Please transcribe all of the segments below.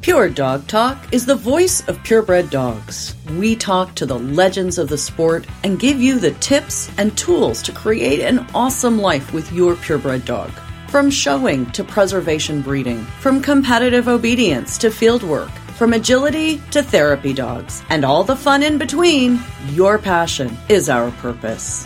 Pure Dog Talk is the voice of purebred dogs. We talk to the legends of the sport and give you the tips and tools to create an awesome life with your purebred dog. From showing to preservation breeding, from competitive obedience to field work, from agility to therapy dogs, and all the fun in between, your passion is our purpose.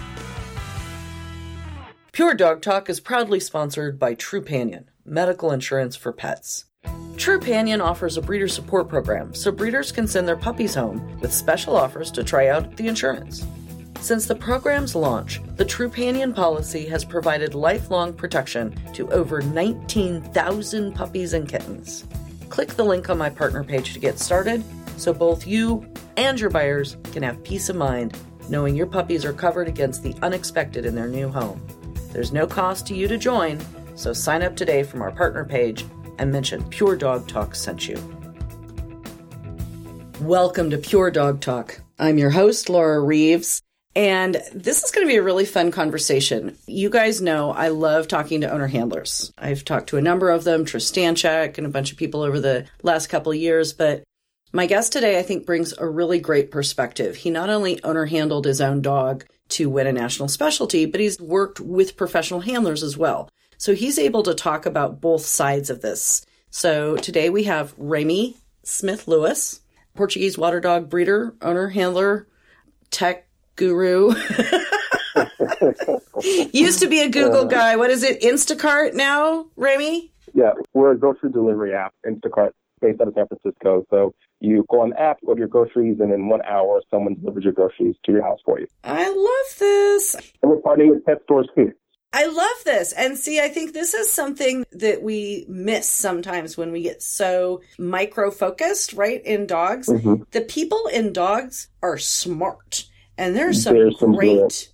Pure Dog Talk is proudly sponsored by Trupanion, medical insurance for pets. Trupanion offers a breeder support program so breeders can send their puppies home with special offers to try out the insurance. Since the program's launch, the Trupanion policy has provided lifelong protection to over 19,000 puppies and kittens. Click the link on my partner page to get started so both you and your buyers can have peace of mind knowing your puppies are covered against the unexpected in their new home. There's no cost to you to join, so sign up today from our partner page and mention Pure Dog Talk sent you. Welcome to Pure Dog Talk. I'm your host, Laura Reeves, and this is going to be a really fun conversation. You guys know I love talking to owner handlers. I've talked to a number of them, Tristanchek and a bunch of people over the last couple of years, but my guest today, I think, brings a really great perspective. He not only owner handled his own dog to win a national specialty, but he's worked with professional handlers as well. So he's able to talk about both sides of this. So today we have Remy Smith-Lewis, Portuguese water dog breeder, owner, handler, tech guru. Used to be a Google guy. What is it, Instacart now, Remy? Yeah, we're a grocery delivery app, Instacart, based out of San Francisco. So you go on the app, go to your groceries, and in 1 hour, someone delivers your groceries to your house for you. I love this. And we're partnering with pet stores too. I love this. And see, I think this is something that we miss sometimes when we get so micro-focused, right, in dogs. Mm-hmm. The people in dogs are smart. And there's some great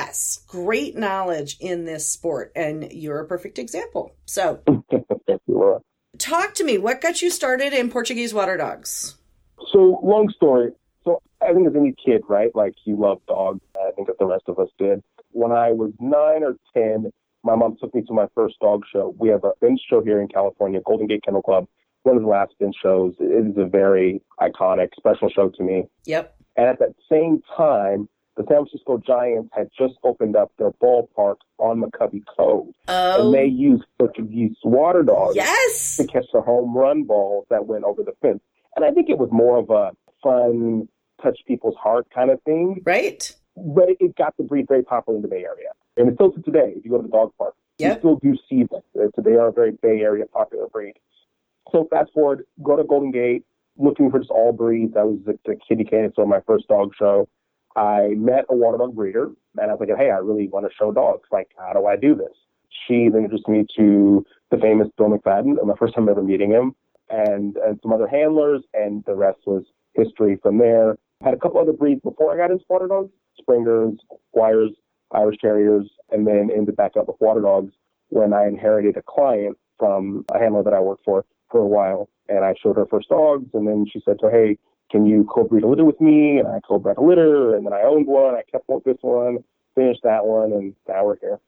knowledge in this sport. And you're a perfect example. So Thank you, Laura. Talk to me. What got you started in Portuguese water dogs? So long story. So I think as any kid, right, like you love dogs. I think that the rest of us did. When I was 9 or 10, my mom took me to my first dog show. We have a bench show here in California, Golden Gate Kennel Club, one of the last bench shows. It is a very iconic, special show to me. Yep. And at that same time, the San Francisco Giants had just opened up their ballpark on McCovey Cove. Oh. And they used Portuguese water dogs to catch the home run balls that went over the fence. And I think it was more of a fun, touch people's heart kind of thing. Right. But it got the breed very popular in the Bay Area. And it's still to today, if you go to the dog park, you still do see them. So they are a very Bay Area popular breed. So fast forward, go to Golden Gate, looking for just all breeds. I was at the Kitty Canyon, so my first dog show. I met a water dog breeder, and I was like, hey, I really want to show dogs. Like, how do I do this? She then introduced me to the famous Bill McFadden, and the first time ever meeting him, and some other handlers, and the rest was history from there. I had a couple other breeds before I got into water dogs. Springers, Squires, Irish Terriers, and then ended back up with water dogs when I inherited a client from a handler that I worked for a while. And I showed her first dogs, and then she said, hey, can you co-breed a litter with me? And I co-bred a litter, and then I owned one. I kept this one, finished that one, and now we're here.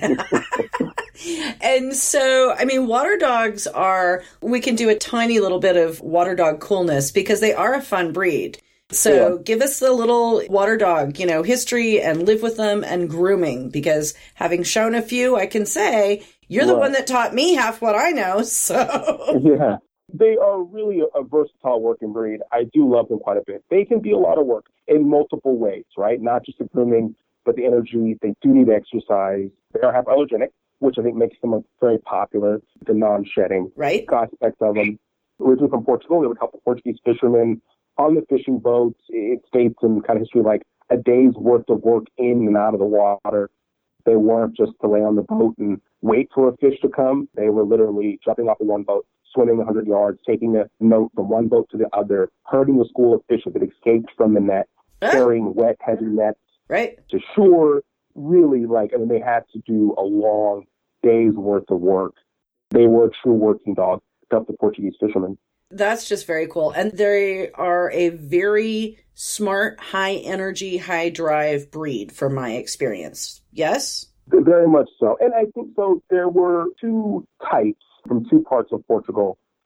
And so, I mean, water dogs we can do a tiny little bit of water dog coolness because they are a fun breed. So give us the little water dog, history and live with them and grooming, because having shown a few, I can say you're the one that taught me half what I know. So yeah, they are really a versatile working breed. I do love them quite a bit. They can be a lot of work in multiple ways, right? Not just the grooming, but the energy. They do need exercise. They are hypoallergenic, which I think makes them very popular, the non-shedding aspects of them. Originally from Portugal, there were a couple Portuguese fishermen on the fishing boats. It states in kind of history like a day's worth of work in and out of the water. They weren't just to lay on the boat and wait for a fish to come. They were literally jumping off of one boat, swimming 100 yards, taking a note from one boat to the other, herding a school of fish that escaped from the net, carrying wet, heavy nets to shore. Really, they had to do a long day's worth of work. They were a true working dog, the Portuguese fishermen. That's just very cool. And they are a very smart, high energy, high drive breed from my experience. Yes? Very much so. And I think so. There were two types from two parts of Portugal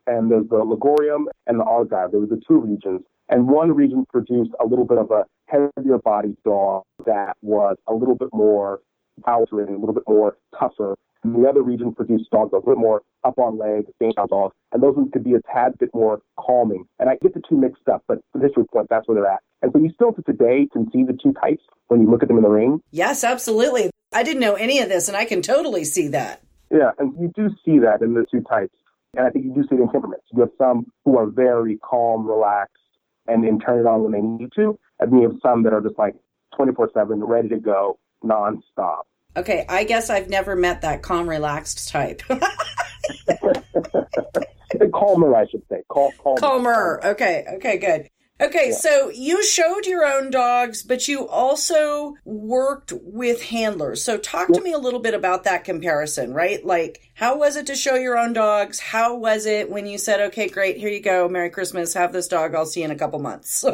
and there's the Ligurium and the Argive. There were the two regions. And one region produced a little bit of a heavier bodied dog that was a little bit more powerful, a little bit more tougher. And the other region produced dogs a little bit more up on legs, same dogs. And those ones could be a tad bit more calming. And I get the two mixed up, but for this point, that's where they're at. And so you still to today can see the two types when you look at them in the ring. Yes, absolutely. I didn't know any of this, and I can totally see that. Yeah, and you do see that in the two types. And I think you do see it in temperaments. You have some who are very calm, relaxed, and then turn it on when they need to. And then you have some that are just like 24/7, ready to go, nonstop. Okay, I guess I've never met that calm, relaxed type. Calmer, I should say. Calmer. Okay, good. Okay, yeah. So you showed your own dogs, but you also worked with handlers. So talk to me a little bit about that comparison, right? Like, how was it to show your own dogs? How was it when you said, okay, great, here you go, Merry Christmas, have this dog, I'll see you in a couple months?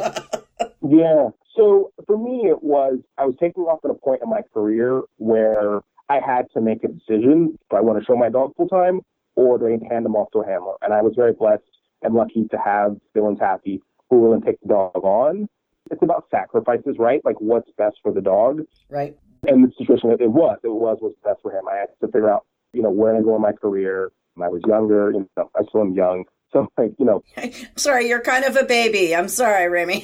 Yeah. So for me, I was taking off at a point in my career where I had to make a decision. Do I want to show my dog full time, or do I need to hand them off to a handler? And I was very blessed and lucky to have Dylan's Happy, who will then take the dog on. It's about sacrifices, right? Like what's best for the dog. Right. And the situation that it was what's best for him. I had to figure out, where I go in my career. When I was younger, I still am young. So Sorry, you're kind of a baby. I'm sorry, Remy.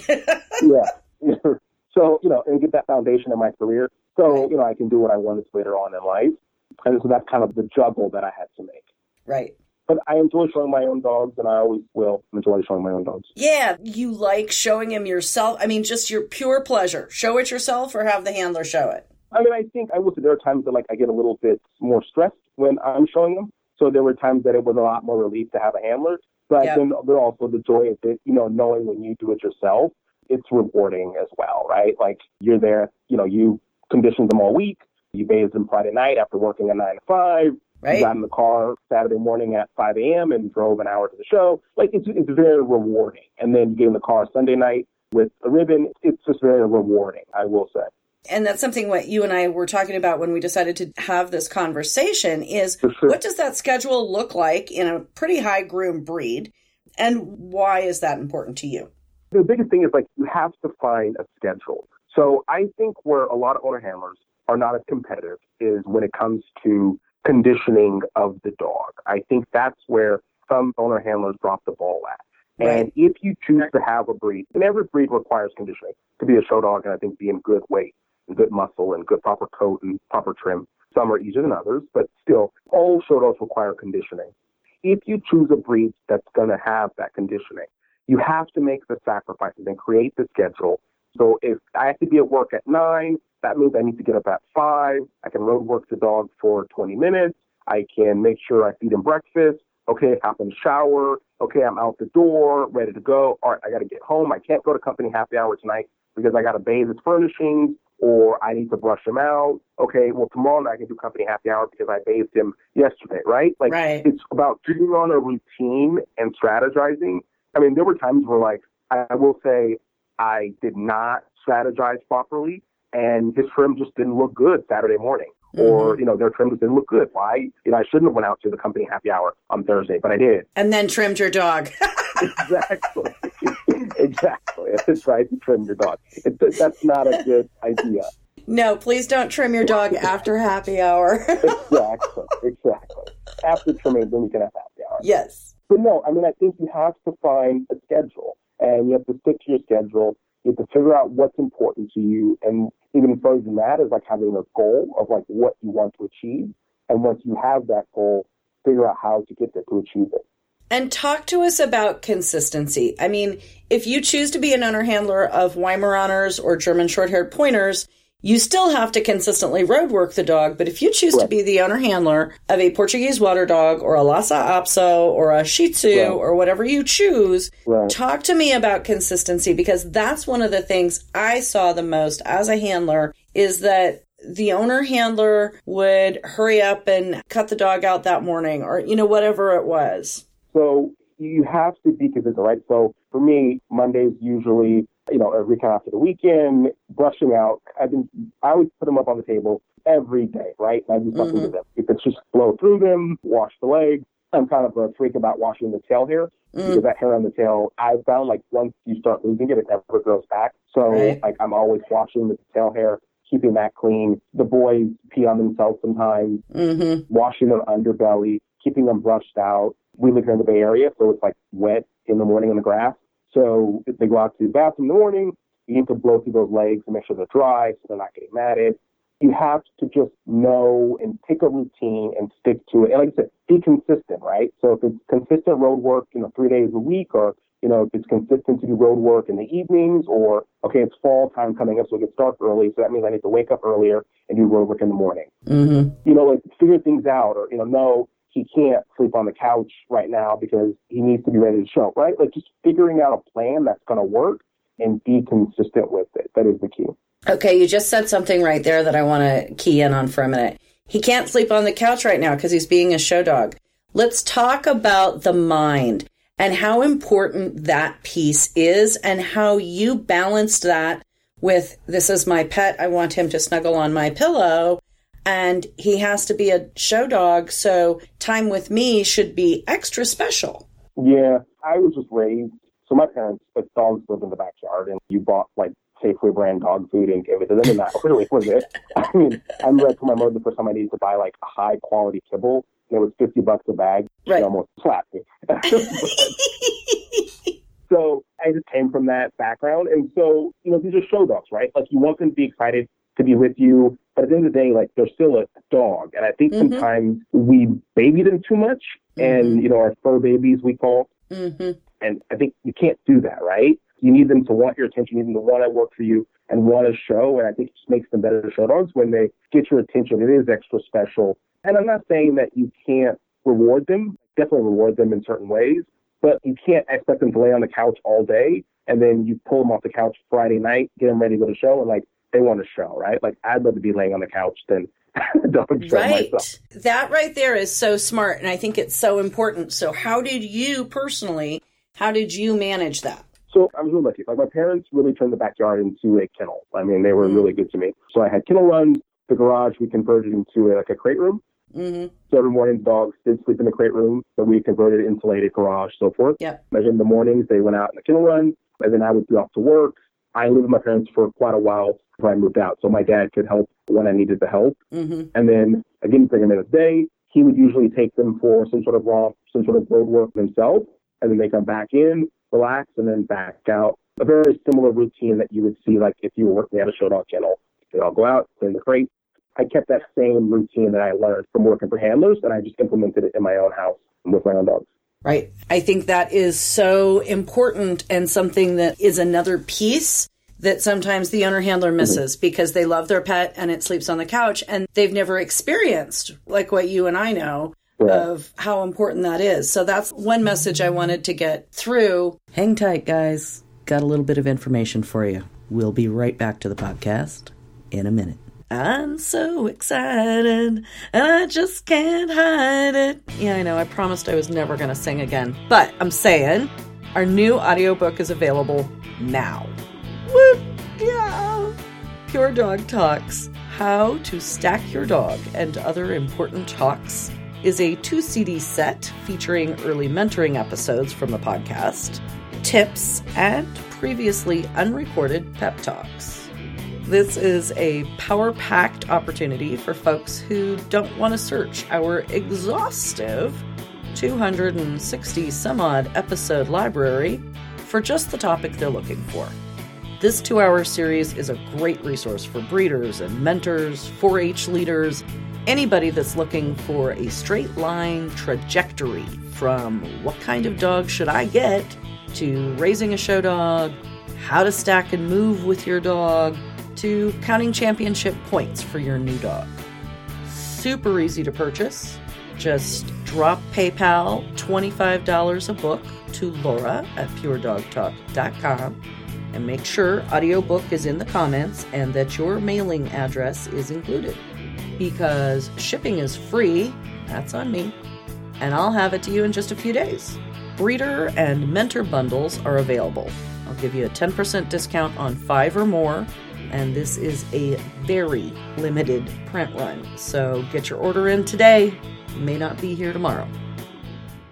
Yeah. So, and get that foundation in my career. So, I can do what I wanted later on in life. And so that's kind of the juggle that I had to make. Right. But I enjoy showing my own dogs, and I always will enjoy showing my own dogs. Yeah, you like showing him yourself? I mean, just your pure pleasure. Show it yourself or have the handler show it? I mean, I think I will say there are times that, I get a little bit more stressed when I'm showing them. So there were times that it was a lot more relief to have a handler. But then there's also the joy of it, knowing when you do it yourself, it's rewarding as well, right? Like, you're there, you conditioned them all week. You bathed them Friday night after working a 9 to 5. Right. You got in the car Saturday morning at 5 a.m. and drove an hour to the show. Like, it's very rewarding. And then you get in the car Sunday night with a ribbon. It's just very rewarding, I will say. And that's something what you and I were talking about when we decided to have this conversation is what does that schedule look like in a pretty high groom breed? And why is that important to you? The biggest thing is you have to find a schedule. So I think where a lot of owner handlers are not as competitive is when it comes to conditioning of the dog. I think that's where some owner handlers drop the ball at. Right. And if you choose to have a breed, and every breed requires conditioning to be a show dog and I think be in good weight and good muscle and good proper coat and proper trim. Some are easier than others, but still, all show dogs require conditioning. If you choose a breed that's going to have that conditioning, you have to make the sacrifices and create the schedule. So if I have to be at work at 9, that means I need to get up at 5. I can road work the dog for 20 minutes. I can make sure I feed him breakfast. Okay, hop in the shower. Okay, I'm out the door, ready to go. All right, I got to get home. I can't go to company happy hour tonight because I got to bathe his furnishings or I need to brush him out. Okay, well, tomorrow night I can do company happy hour because I bathed him yesterday, right? It's about getting on a routine and strategizing. I mean, there were times where, I will say I did not strategize properly and his trim just didn't look good Saturday morning. Or, their trim just didn't look good. Why? I shouldn't have went out to the company happy hour on Thursday, but I did. And then trimmed your dog. Exactly. Exactly. That's right. You trim your dog. That's not a good idea. No, please don't trim your dog after happy hour. Exactly. After trimming, then you can have happy hour. Yes. But no, I mean, I think you have to find a schedule, and you have to stick to your schedule. You have to figure out what's important to you, and even further than that is having a goal of what you want to achieve. And once you have that goal, figure out how to get there to achieve it. And talk to us about consistency. I mean, if you choose to be an owner handler of Weimaraners or German short-haired pointers, you still have to consistently road work the dog. But if you choose to be the owner handler of a Portuguese water dog or a Lhasa Apso or a Shih Tzu or whatever you choose, talk to me about consistency, because that's one of the things I saw the most as a handler is that the owner handler would hurry up and cut the dog out that morning or, whatever it was. So you have to be consistent, right? So for me, Monday's usually, a recount after the weekend, brushing out. I always put them up on the table every day, right? And I do something with them. If it's just blow through them, wash the legs, I'm kind of a freak about washing the tail hair because that hair on the tail, I've found like once you start losing it, it never grows back. So like I'm always washing the tail hair, keeping that clean. The boys pee on themselves sometimes, washing their underbelly, keeping them brushed out. We live here in the Bay Area, so it's like wet in the morning in the grass. So if they go out to the bathroom in the morning, you need to blow through those legs and make sure they're dry so they're not getting matted. You have to just know and pick a routine and stick to it. And like I said, be consistent, right? So if it's consistent road work, 3 days a week, or, if it's consistent to do road work in the evenings, or, okay, it's fall time coming up, so it gets dark early, so that means I need to wake up earlier and do road work in the morning. Like figure things out, or, no, he can't sleep on the couch right now because he needs to be ready to show, right? Like just figuring out a plan that's going to work and be consistent with it. That is the key. Okay, you just said something right there that I want to key in on for a minute. He can't sleep on the couch right now because he's being a show dog. Let's talk about the mind and how important that piece is and how you balanced that with, this is my pet, I want him to snuggle on my pillow, and he has to be a show dog, so time with me should be extra special. Yeah, I was just raised, so my parents, dogs lived in the backyard, and you bought Safeway brand dog food and gave it to them, and that really was it. I mean, I remember I told my mother the first time I needed to buy a high quality kibble, and it was $50 a bag. Right. She almost slapped me. So I just came from that background, and so these are show dogs, right? You want them to be excited to be with you, but at the end of the day, they're still a dog, and I think sometimes we baby them too much, and our fur babies we call, and I think you can't do that, right? You need them to want your attention, you need them to want to work for you and want to show. And I think it just makes them better show dogs when they get your attention. It is extra special. And I'm not saying that you can't reward them, definitely reward them in certain ways, but you can't expect them to lay on the couch all day and then you pull them off the couch Friday night, get them ready to go to show, and they want to show, right? I'd rather be laying on the couch than dog show myself. That right there is so smart. And I think it's so important. So how did you manage that? So I was really lucky. My parents really turned the backyard into a kennel. I mean, they were really good to me. So I had kennel runs. The garage we converted into a crate room. So every morning, dogs did sleep in the crate room. So we converted it insulated garage, so forth. And in the mornings, they went out in the kennel run, and then I would be off to work. I lived with my parents for quite a while before I moved out, so my dad could help when I needed the help. And then again, bring them in a day. He would usually take them for some sort of romp, some sort of road work themselves, and then they come back in, relax, and then back out. A very similar routine that you would see if you were working at a show dog kennel. They'd all go out, clean the crate. I kept that same routine that I learned from working for handlers, and I just implemented it in my own house with my own dogs. Right. I think that is so important and something that is another piece that sometimes the owner handler misses because they love their pet and it sleeps on the couch and they've never experienced what you and I know. Of how important that is. So that's one message I wanted to get through. Hang tight, guys. Got a little bit of information for you. We'll be right back to the podcast in a minute. I'm so excited, and I just can't hide it. Yeah, I know. I promised I was never going to sing again. But I'm saying our new audiobook is available now. Woo! Yeah! Pure Dog Talks. How to Stack Your Dog and Other Important Talks is a 2 CD set featuring early mentoring episodes from the podcast, tips, and previously unrecorded pep talks. This is a power-packed opportunity for folks who don't want to search our exhaustive 260 some odd episode library for just the topic they're looking for. This 2-hour series is a great resource for breeders and mentors, 4-H leaders, anybody that's looking for a straight line trajectory from what kind of dog should I get to raising a show dog, how to stack and move with your dog, to counting championship points for your new dog. Super easy to purchase. Just drop PayPal $25 a book to Laura at puredogtalk.com and make sure audiobook is in the comments and that your mailing address is included. Because shipping is free, that's on me, and I'll have it to you in just a few days. Breeder and mentor bundles are available. I'll give you a 10% discount on 5 or more, and this is a very limited print run. So get your order in today. It may not be here tomorrow.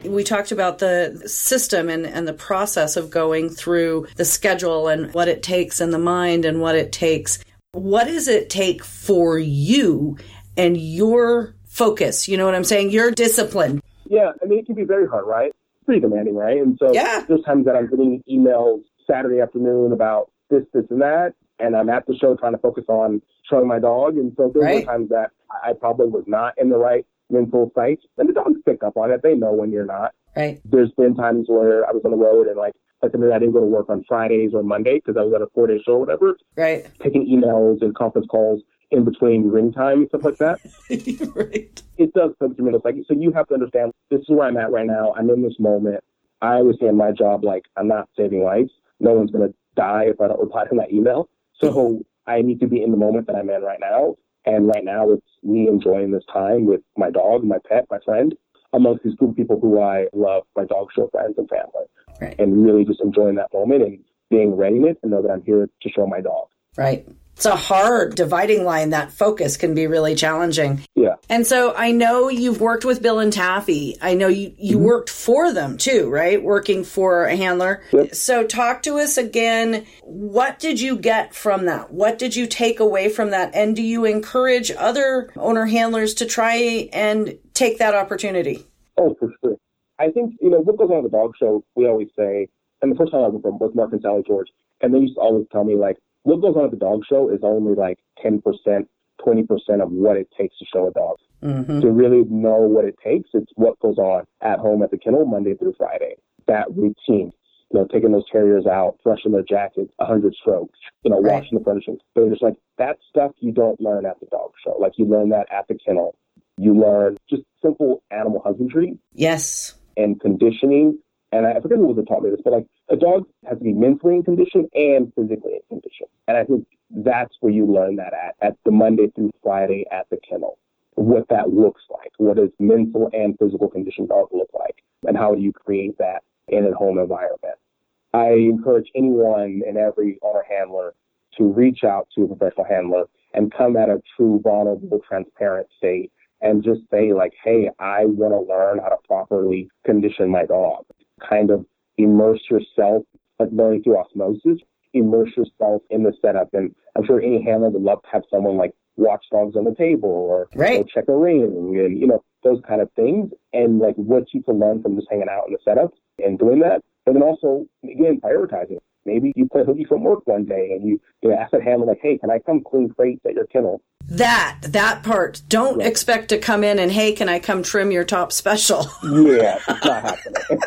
We talked about the system and the process of going through the schedule and what it takes in the mind and what it takes. What does it take for you and your focus? You know what I'm saying? Your discipline. Yeah, I mean, it can be very hard, right? It's pretty demanding, right? And so there's times that I'm getting emails Saturday afternoon about this, and that, and I'm at the show trying to focus on showing my dog. And so there were times that I probably was not in the right mental state, and the dogs pick up on it. They know when you're not. Right. There's been times where I was on the road and like I didn't go to work on Fridays or Monday because I was at a 4-day show or whatever. Right. Taking emails and conference calls in between ring time and stuff like that. Right. It does come through. Like, so you have to understand, this is where I'm at right now. I'm in this moment. I always say in my job, like, I'm not saving lives. No one's going to die if I don't reply to that email. So I need to be in the moment that I'm in right now. And right now it's me enjoying this time with my dog, my pet, my friend, amongst these group of people who I love, my dog show friends and family. Right. And really just enjoying that moment and being ready in it and know that I'm here to show my dog. Right. It's a hard dividing line. That focus can be really challenging. Yeah. And so I know you've worked with Bill and Taffy. I know you worked for them too, right? Working for a handler. Yep. So talk to us again. What did you get from that? What did you take away from that? And do you encourage other owner handlers to try and take that opportunity? Oh, for sure. I think, what goes on at the dog show, we always say, and the first time I was with Mark and Sally George, and they used to always tell me, like, what goes on at the dog show is only like 10%, 20% of what it takes to show a dog. Mm-hmm. To really know what it takes, it's what goes on at home at the kennel Monday through Friday. That routine, taking those terriers out, brushing their jackets, 100 strokes, washing the furnishings. They're just like, that stuff you don't learn at the dog show. Like, you learn that at the kennel. You learn just simple animal husbandry. Yes. And conditioning. And I forget who was taught me this, but like, a dog has to be mentally in condition and physically in condition. And I think that's where you learn that at the Monday through Friday at the kennel, what that looks like. What does mental and physical condition dog look like? And how do you create that in a home environment? I encourage anyone and every owner handler to reach out to a professional handler and come at a true, vulnerable, transparent state and just say, like, hey, I want to learn how to properly condition my dog. Kind of immerse yourself, like learning through osmosis, immerse yourself in the setup. And I'm sure any handler would love to have someone like watch dogs on the table or go check a ring and, those kind of things. And like what you can learn from just hanging out in the setup and doing that. And then also, again, prioritizing. Maybe you play hooky from work one day and you ask that handler, like, hey, can I come clean crates at your kennel? That part. Don't expect to come in and, hey, can I come trim your top special? Yeah, it's not happening.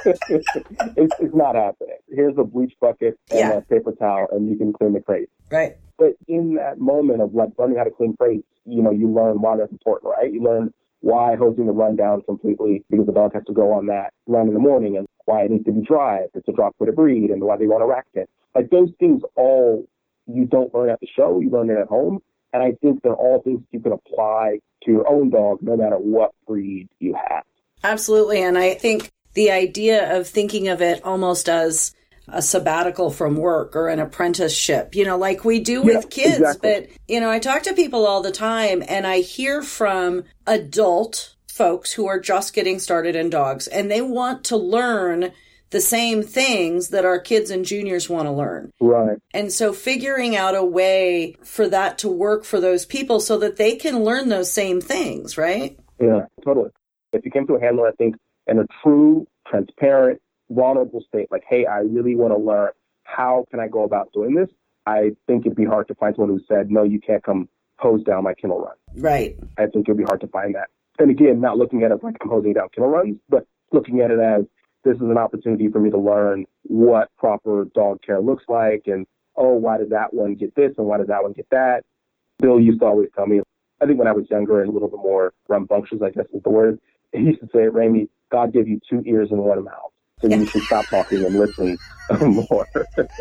It's not happening. Here's a bleach bucket and a paper towel, and you can clean the crate. Right. But in that moment of like learning how to clean crates, you learn why that's important, right? You learn why hosing the run down completely because the dog has to go on that run in the morning and why it needs to be dry if it's a drop for the breed and why they want a rack pin. Like those things all you don't learn at the show, you learn it at home. And I think they're all things you can apply to your own dog no matter what breed you have. Absolutely. And I think the idea of thinking of it almost as a sabbatical from work or an apprenticeship, like we do with kids. Exactly. But, I talk to people all the time and I hear from adult folks who are just getting started in dogs and they want to learn the same things that our kids and juniors want to learn. Right. And so figuring out a way for that to work for those people so that they can learn those same things, right? Yeah, totally. If you came to a handler, I think, in a true, transparent, vulnerable state, like, hey, I really want to learn, how can I go about doing this? I think it'd be hard to find someone who said, no, you can't come hose down my kennel run. Right. I think it'd be hard to find that. And again, not looking at it like I'm hosing down kennel runs, but looking at it as, this is an opportunity for me to learn what proper dog care looks like and, why does that one get this and why does that one get that? Bill used to always tell me, I think when I was younger and a little bit more rambunctious, I guess is the word, he used to say, Ramey, God gave you 2 ears and 1 mouth. So you should stop talking and listen more.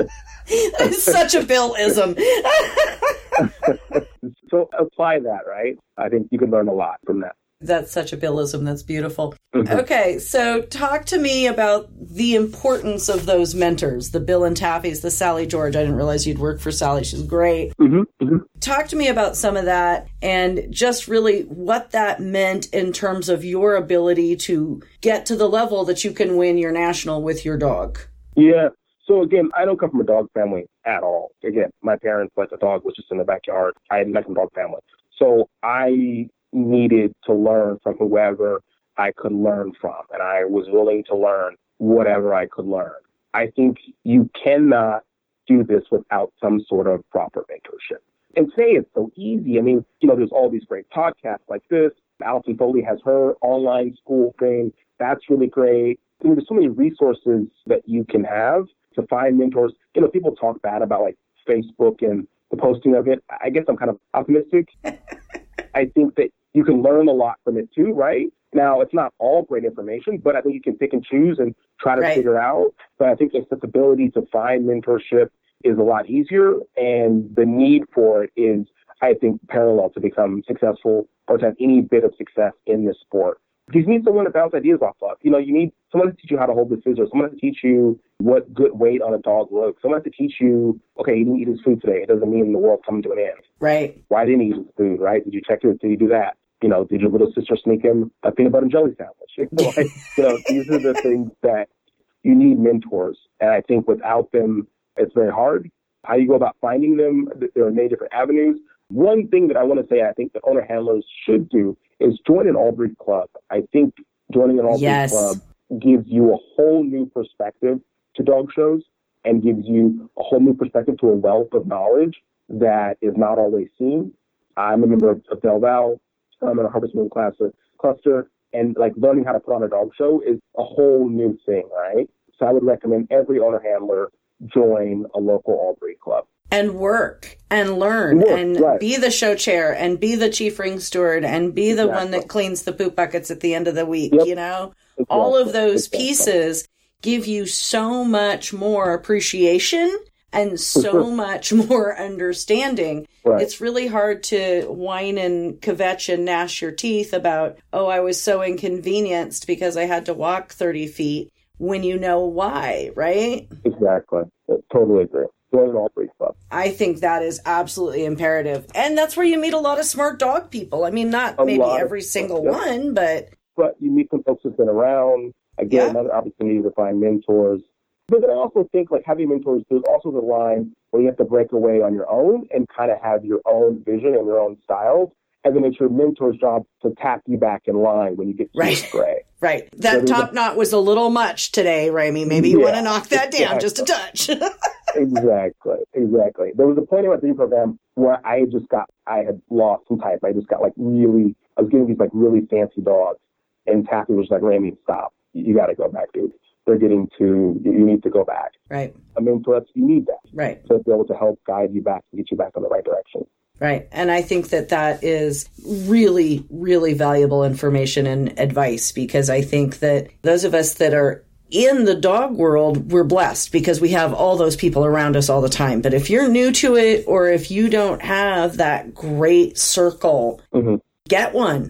It's such a Bill-ism. So apply that, right? I think you can learn a lot from that. That's such a Billism. That's beautiful. Mm-hmm. Okay, so talk to me about the importance of those mentors, the Bill and Taffys, the Sally George. I didn't realize you'd work for Sally. She's great. Talk to me about some of that and just really what that meant in terms of your ability to get to the level that you can win your national with your dog. Yeah. So again, I don't come from a dog family at all. Again, my parents, like the dog was just in the backyard. I had a dog family. So I needed to learn from whoever I could learn from. And I was willing to learn whatever I could learn. I think you cannot do this without some sort of proper mentorship. And today it's so easy. I mean, there's all these great podcasts like this. Allison Foley has her online school thing. That's really great. I mean, there's so many resources that you can have to find mentors. People talk bad about like Facebook and the posting of it. I guess I'm kind of optimistic. I think that you can learn a lot from it too, right? Now, it's not all great information, but I think you can pick and choose and try to figure out. But I think the accessibility to find mentorship is a lot easier, and the need for it is, I think, parallel to become successful or to have any bit of success in this sport. You need someone to bounce ideas off of. You need someone to teach you how to hold the scissors, someone to teach you what good weight on a dog looks, someone to teach you, okay, he didn't eat his food today. It doesn't mean the world's coming to an end. Right. Why didn't he eat his food, right? Did you check it? Did you do that? Did your little sister sneak him a peanut butter and jelly sandwich? These are the things that you need mentors. And I think without them, it's very hard. How you go about finding them, there are many different avenues. One thing that I want to say I think that owner handlers should do is join an All-Breed club. I think joining an All-Breed club gives you a whole new perspective to dog shows and gives you a whole new perspective to a wealth of knowledge that is not always seen. I'm a member of Del Val. I'm in a Harvest Moon cluster, and like learning how to put on a dog show is a whole new thing, right? So I would recommend every owner handler join a local All-Breed club. And work and learn and be the show chair and be the chief ring steward and be the one that cleans the poop buckets at the end of the week. All of those pieces give you so much more appreciation and so much more understanding. It's really hard to whine and kvetch and gnash your teeth about, I was so inconvenienced because I had to walk 30 feet when you know why, right? Exactly. I totally agree. Join an All-Breed club. I think that is absolutely imperative. And that's where you meet a lot of smart dog people. I mean, not maybe every single one, but... But you meet some folks who've been around. Again, another opportunity to find mentors. But then I also think, like, having mentors, there's also the line where you have to break away on your own and kind of have your own vision and your own styles. And then it's your mentor's job to tap you back in line when you get to stray. Right. That top knot was a little much today, Ramey. Maybe you want to knock that down just a touch. Exactly. There was a point in my breeding program where I had lost some type. I was getting these like really fancy dogs. And Taffy was like, Ramey, stop. You got to go back, dude. You need to go back. Right. I mean, you need that. Right. To be able to help guide you back and get you back in the right direction. Right. And I think that is really, really valuable information and advice, because I think that those of us that are in the dog world, we're blessed because we have all those people around us all the time. But if you're new to it, or if you don't have that great circle, get one,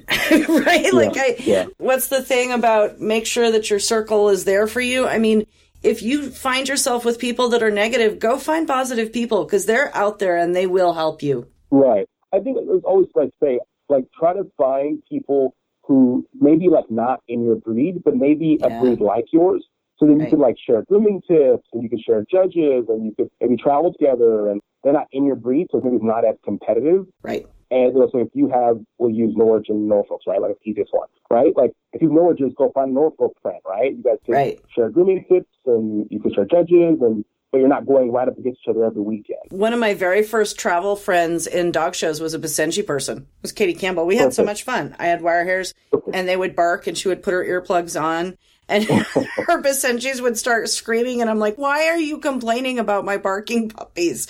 right? What's the thing about make sure that your circle is there for you? I mean, if you find yourself with people that are negative, go find positive people, because they're out there and they will help you. Right. I think it's always try to find people who maybe like not in your breed, but maybe a breed like yours. So then you can like share grooming tips, and you can share judges, and you could maybe travel together, and they're not in your breed, so maybe it's not as competitive. Right. And so if you we'll use Norwich and Norfolk, right? Like the easiest one, right? Like if you have Norwich, just go find a Norfolk friend, right? You guys can share grooming tips, and you can share judges, but you're not going right up against each other every weekend. One of my very first travel friends in dog shows was a Basenji person. It was Katie Campbell. We had so much fun. I had wire hairs, and they would bark, and she would put her earplugs on, and her Basenjis would start screaming, and I'm like, why are you complaining about my barking puppies?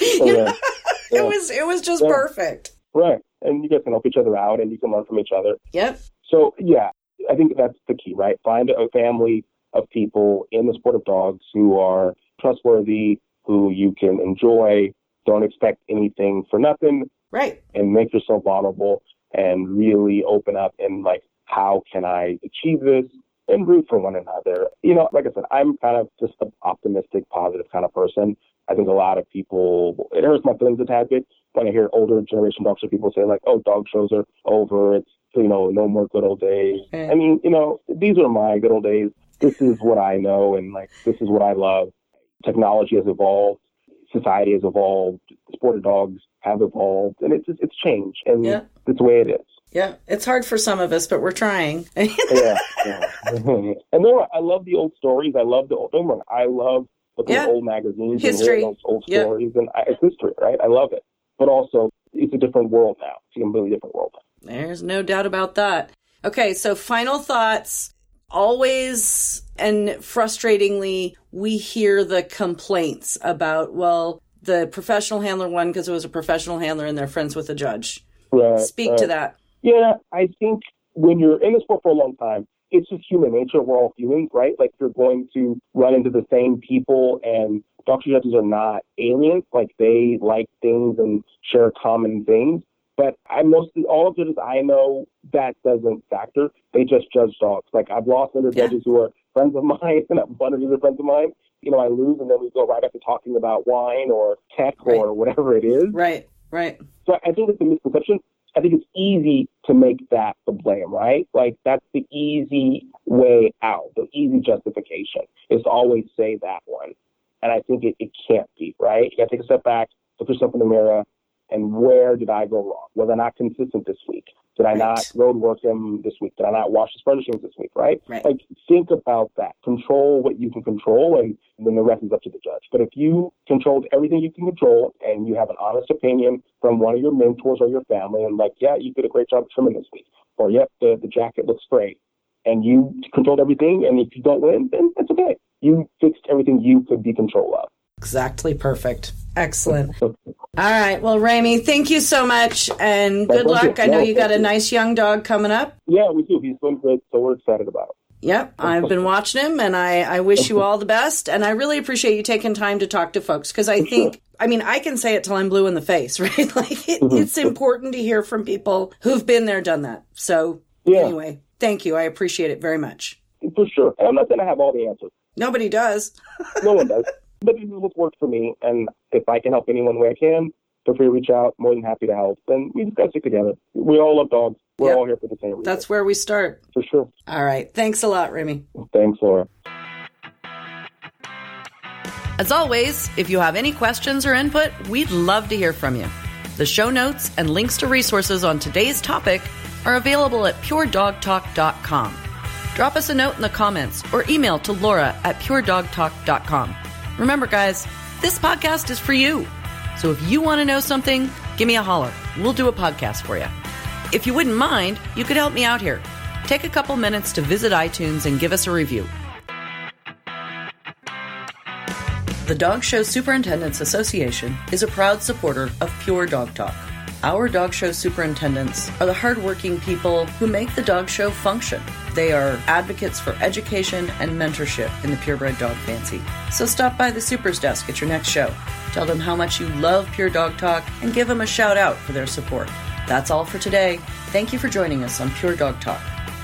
It was just perfect. Right. And you guys can help each other out, and you can learn from each other. Yep. So, I think that's the key, right? Find a family of people in the sport of dogs who are trustworthy, who you can enjoy. Don't expect anything for nothing. Right. And make yourself vulnerable and really open up and like, how can I achieve this? and root for one another. You know, like I said, I'm kind of just an optimistic, positive kind of person. I think a lot of people, it hurts my feelings a tad bit when I hear older generation dog show people say like, oh, dog shows are over. It's, you know, no more good old days. I mean, you know, these are my good old days. This is what I know, and like, this is what I love. Technology has evolved. Society has evolved. Sport of dogs have evolved, and it's changed, and that's the way it is. Yeah, it's hard for some of us, but we're trying. yeah. And I love the old stories. I love I love looking at old magazines history. And those old stories, and it's history, right? I love it. But also, it's a different world now. It's a completely different world. There's no doubt about that. Okay, so final thoughts. Always and frustratingly, we hear the complaints about, well, the professional handler won because it was a professional handler and they're friends with the judge. Right, Speak to that. Yeah, I think when you're in the sport for a long time, it's just human nature. We're all humans, right? Like, you're going to run into the same people, and dog show judges are not aliens. Like, they like things and share common things. But all of the judges I know, that doesn't factor. They just judge dogs. Like, I've lost other judges who are friends of mine, and I've won other friends of mine. You know, I lose, and then we go right back to talking about wine or tech or whatever it is. Right. So I think it's a misconception. I think it's easy to make that the blame, right? Like, that's the easy way out, the easy justification is to always say that one. And I think it can't be, right? You got to take a step back, look yourself in the mirror, and where did I go wrong? Was I not consistent this week? Did I not road work him this week? Did I not wash his furnishings this week, right? Like, think about that. Control what you can control, and then the rest is up to the judge. But if you controlled everything you can control, and you have an honest opinion from one of your mentors or your family, and like, yeah, you did a great job trimming this week, or yep, the jacket looks great, and you controlled everything, and if you don't win, then it's okay. You fixed everything you could be control of. Exactly perfect. Excellent. All right. Well, Ramy, thank you so much, and good luck. I know you got a nice young dog coming up. Yeah, we do. He's doing good, so we're excited about it. Yep, I've been watching him, and I wish you all the best, and I really appreciate you taking time to talk to folks, because I think, I mean, I can say it till I'm blue in the face, right? Like, it's important to hear from people who've been there, done that. So, anyway, thank you. I appreciate it very much. For sure. And I'm not saying I have all the answers. Nobody does. No one does. But this is what's worked for me, and if I can help anyone way I can, feel free to reach out. More than happy to help. And we just got to stick together. We all love dogs. We're all here for the same reason. That's where we start. For sure. All right. Thanks a lot, Ramy. Thanks, Laura. As always, if you have any questions or input, we'd love to hear from you. The show notes and links to resources on today's topic are available at puredogtalk.com. Drop us a note in the comments or email to laura@puredogtalk.com. Remember, guys, this podcast is for you. So if you want to know something, give me a holler. We'll do a podcast for you. If you wouldn't mind, you could help me out here. Take a couple minutes to visit iTunes and give us a review. The Dog Show Superintendents Association is a proud supporter of Pure Dog Talk. Our dog show superintendents are the hardworking people who make the dog show function. They are advocates for education and mentorship in the purebred dog fancy. So stop by the Supers Desk at your next show. Tell them how much you love Pure Dog Talk and give them a shout out for their support. That's all for today. Thank you for joining us on Pure Dog Talk.